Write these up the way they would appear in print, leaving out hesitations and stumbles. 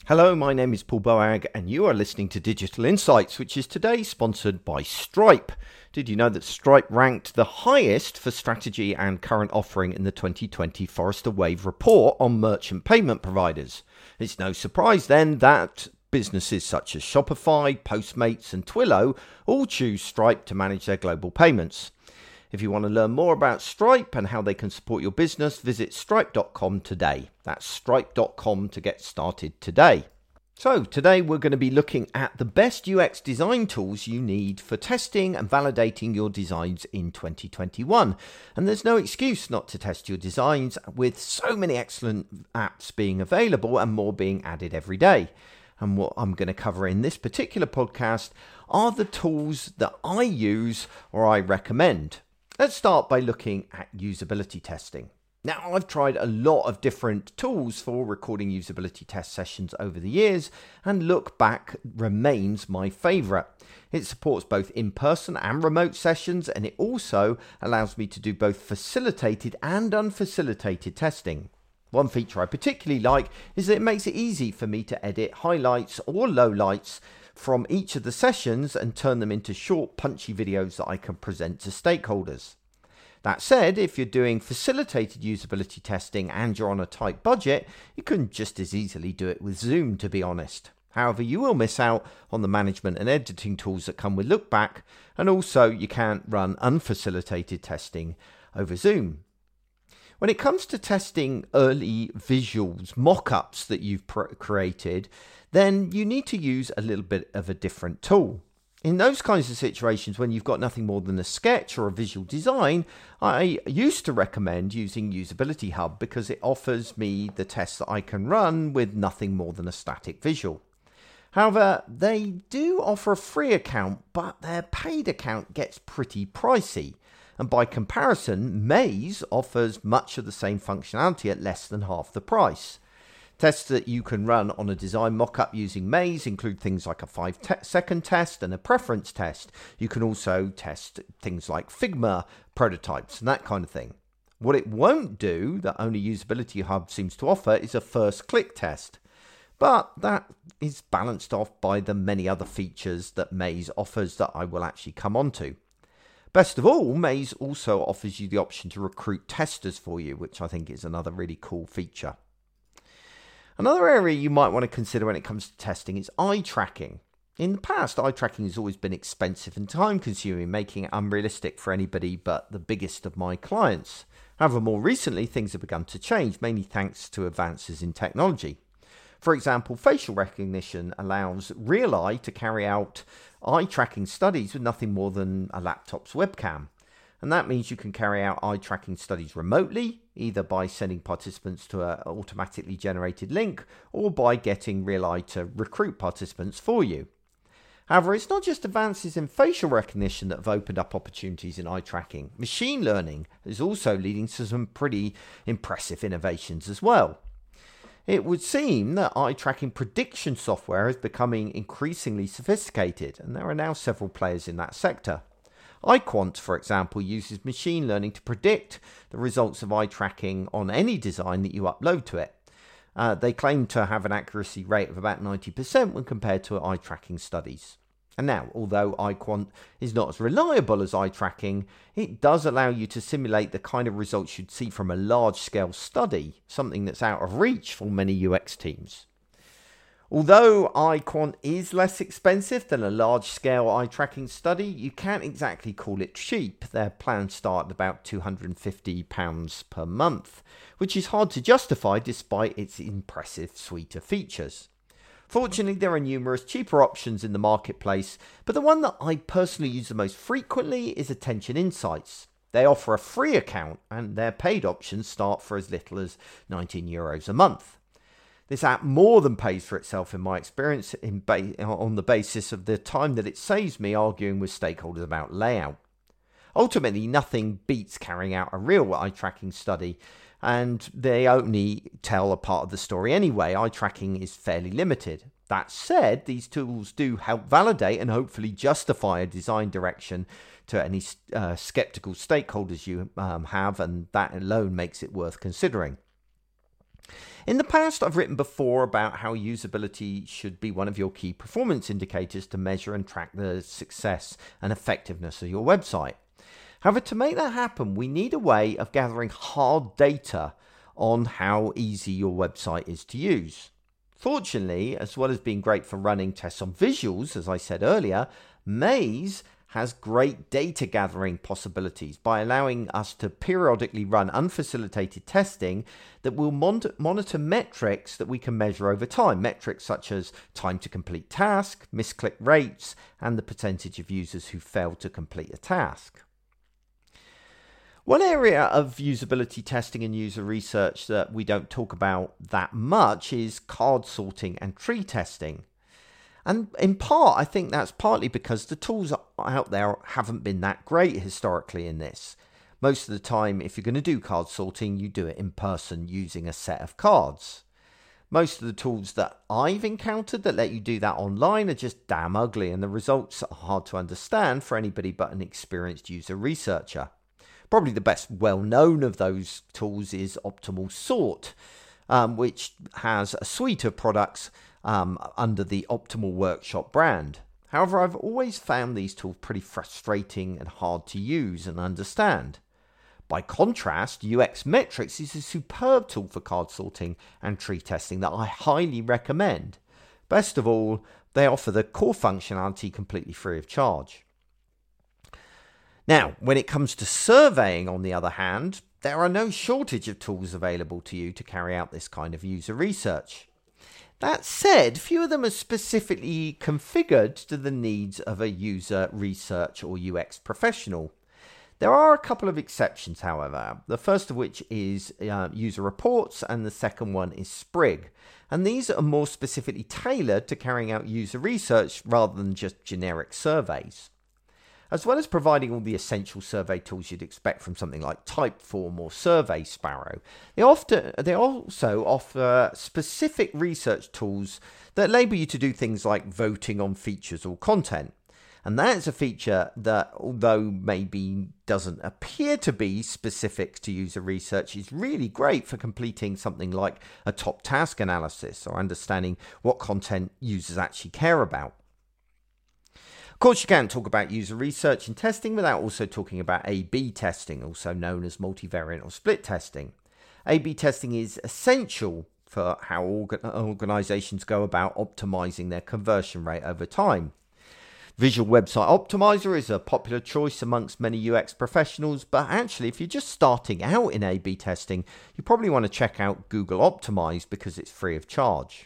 Hello, my name is Paul Boag, and you are listening to Digital Insights, which is today sponsored by Stripe. Did you know that Stripe ranked the highest for strategy and current offering in the 2020 Forrester Wave report on merchant payment providers? It's no surprise then that businesses such as Shopify, Postmates, and Twilio all choose Stripe to manage their global payments. If you want to learn more about Stripe and how they can support your business, visit stripe.com today. That's stripe.com to get started today. So today we're going to be looking at the best UX design tools you need for testing and validating your designs in 2021. And there's no excuse not to test your designs with so many excellent apps being available and more being added every day. And what I'm going to cover in this particular podcast are the tools that I use or I recommend. Let's start by looking at usability testing. Now, I've tried a lot of different tools for recording usability test sessions over the years, and Look Back remains my favorite. It supports both in-person and remote sessions, and it also allows me to do both facilitated and unfacilitated testing. One feature I particularly like is that it makes it easy for me to edit highlights or lowlights from each of the sessions and turn them into short, punchy videos that I can present to stakeholders. That said, if you're doing facilitated usability testing and you're on a tight budget, you can just as easily do it with Zoom, to be honest. However, you will miss out on the management and editing tools that come with Look Back, and also you can't run unfacilitated testing over Zoom. When it comes to testing early visuals, mock-ups that you've created, then you need to use a little bit of a different tool. In those kinds of situations when you've got nothing more than a sketch or a visual design, I used to recommend using Usability Hub because it offers me the tests that I can run with nothing more than a static visual. However, they do offer a free account, but their paid account gets pretty pricey. And by comparison, Maze offers much of the same functionality at less than half the price. Tests that you can run on a design mockup using Maze include things like a 5-second test and a preference test. You can also test things like Figma prototypes and that kind of thing. What it won't do, that only Usability Hub seems to offer, is a first click test. But that is balanced off by the many other features that Maze offers that I will actually come on to. Best of all, Maze also offers you the option to recruit testers for you, which I think is another really cool feature. Another area you might want to consider when it comes to testing is eye tracking. In the past, eye tracking has always been expensive and time-consuming, making it unrealistic for anybody but the biggest of my clients. However, more recently, things have begun to change, mainly thanks to advances in technology. For example, facial recognition allows Real Eye to carry out eye tracking studies with nothing more than a laptop's webcam. And that means you can carry out eye tracking studies remotely, either by sending participants to an automatically generated link or by getting Real Eye to recruit participants for you. However, it's not just advances in facial recognition that have opened up opportunities in eye tracking. Machine learning is also leading to some pretty impressive innovations as well. It would seem that eye tracking prediction software is becoming increasingly sophisticated, and there are now several players in that sector. iQuant, for example, uses machine learning to predict the results of eye tracking on any design that you upload to it. They claim to have an accuracy rate of about 90% when compared to eye tracking studies. And now, although iQuant is not as reliable as eye tracking, it does allow you to simulate the kind of results you'd see from a large-scale study, something that's out of reach for many UX teams. Although iQuant is less expensive than a large-scale eye tracking study, you can't exactly call it cheap. Their plans start at about £250 per month, which is hard to justify despite its impressive suite of features. Fortunately, there are numerous cheaper options in the marketplace, but the one that I personally use the most frequently is Attention Insights. They offer a free account, and their paid options start for as little as €19 a month. This app more than pays for itself in my experience on the basis of the time that it saves me arguing with stakeholders about layout. Ultimately, nothing beats carrying out a real eye tracking study, and they only tell a part of the story anyway. Eye tracking is fairly limited. That said, these tools do help validate and hopefully justify a design direction to any skeptical stakeholders you have, and that alone makes it worth considering. In the past, I've written before about how usability should be one of your key performance indicators to measure and track the success and effectiveness of your website. However, to make that happen, we need a way of gathering hard data on how easy your website is to use. Fortunately, as well as being great for running tests on visuals, as I said earlier, Maze has great data gathering possibilities by allowing us to periodically run unfacilitated testing that will monitor metrics that we can measure over time. Metrics such as time to complete task, misclick rates, and the percentage of users who fail to complete a task. One area of usability testing and user research that we don't talk about that much is card sorting and tree testing. And in part, I think that's partly because the tools out there haven't been that great historically in this. Most of the time, if you're going to do card sorting, you do it in person using a set of cards. Most of the tools that I've encountered that let you do that online are just damn ugly, and the results are hard to understand for anybody but an experienced user researcher. Probably the best well-known of those tools is Optimal Sort, which has a suite of products under the Optimal Workshop brand. However, I've always found these tools pretty frustrating and hard to use and understand. By contrast, UX Metrics is a superb tool for card sorting and tree testing that I highly recommend. Best of all, they offer the core functionality completely free of charge. Now, when it comes to surveying, on the other hand, there are no shortage of tools available to you to carry out this kind of user research. That said, few of them are specifically configured to the needs of a user research or UX professional. There are a couple of exceptions, however, the first of which is user reports and the second one is Sprig. And these are more specifically tailored to carrying out user research rather than just generic surveys. As well as providing all the essential survey tools you'd expect from something like Typeform or Survey Sparrow, they also offer specific research tools that enable you to do things like voting on features or content. And that is a feature that, although maybe doesn't appear to be specific to user research, is really great for completing something like a top task analysis or understanding what content users actually care about. Of course, you can't talk about user research and testing without also talking about A/B testing, also known as multivariate or split testing. A/B testing is essential for how organizations go about optimizing their conversion rate over time. Visual Website Optimizer is a popular choice amongst many UX professionals, but actually, if you're just starting out in A/B testing, you probably want to check out Google Optimize because it's free of charge.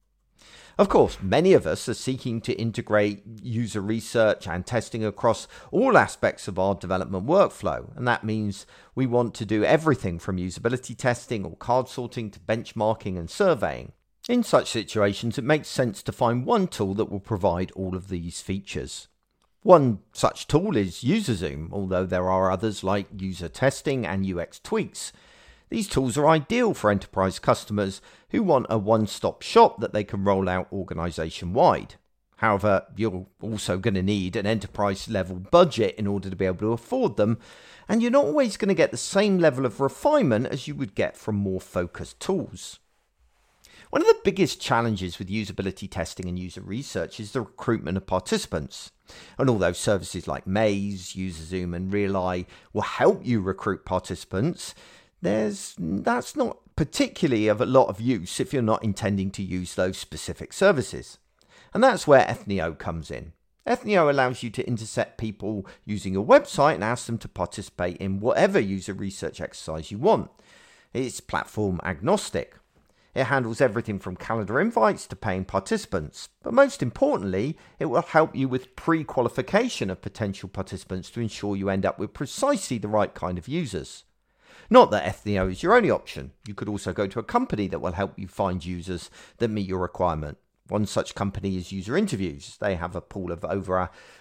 Of course, many of us are seeking to integrate user research and testing across all aspects of our development workflow, and that means we want to do everything from usability testing or card sorting to benchmarking and surveying. In such situations, it makes sense to find one tool that will provide all of these features. One such tool is UserZoom, although there are others like User Testing and UX Tweaks. These tools are ideal for enterprise customers who want a one-stop shop that they can roll out organization-wide. However, you're also going to need an enterprise-level budget in order to be able to afford them, and you're not always going to get the same level of refinement as you would get from more focused tools. One of the biggest challenges with usability testing and user research is the recruitment of participants. And although services like Maze, UserZoom, and Reali will help you recruit participants, that's not particularly of a lot of use if you're not intending to use those specific services. And that's where Ethnio comes in. Ethnio allows you to intercept people using your website and ask them to participate in whatever user research exercise you want. It's platform agnostic. It handles everything from calendar invites to paying participants. But most importantly, it will help you with pre-qualification of potential participants to ensure you end up with precisely the right kind of users. Not that Ethnio is your only option. You could also go to a company that will help you find users that meet your requirement. One such company is User Interviews. They have a pool of over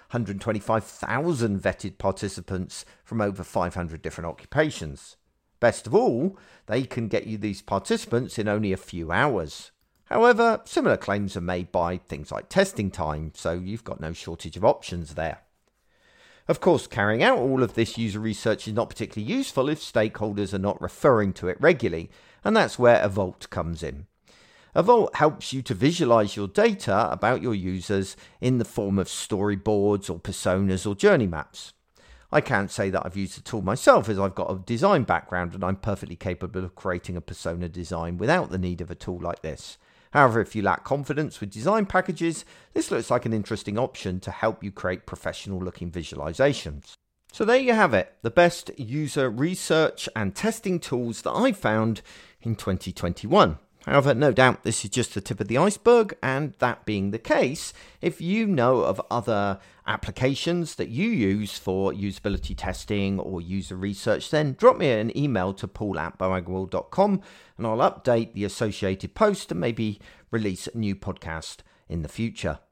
125,000 vetted participants from over 500 different occupations. Best of all, they can get you these participants in only a few hours. However, similar claims are made by things like Testing Time, so you've got no shortage of options there. Of course, carrying out all of this user research is not particularly useful if stakeholders are not referring to it regularly, and that's where a Vault comes in. A Vault helps you to visualize your data about your users in the form of storyboards or personas or journey maps. I can't say that I've used the tool myself, as I've got a design background and I'm perfectly capable of creating a persona design without the need of a tool like this. However, if you lack confidence with design packages, this looks like an interesting option to help you create professional looking visualizations. So there you have it, the best user research and testing tools that I found in 2021. However, no doubt this is just the tip of the iceberg, and that being the case, if you know of other applications that you use for usability testing or user research, then drop me an email to paul@boagworld.com and I'll update the associated post and maybe release a new podcast in the future.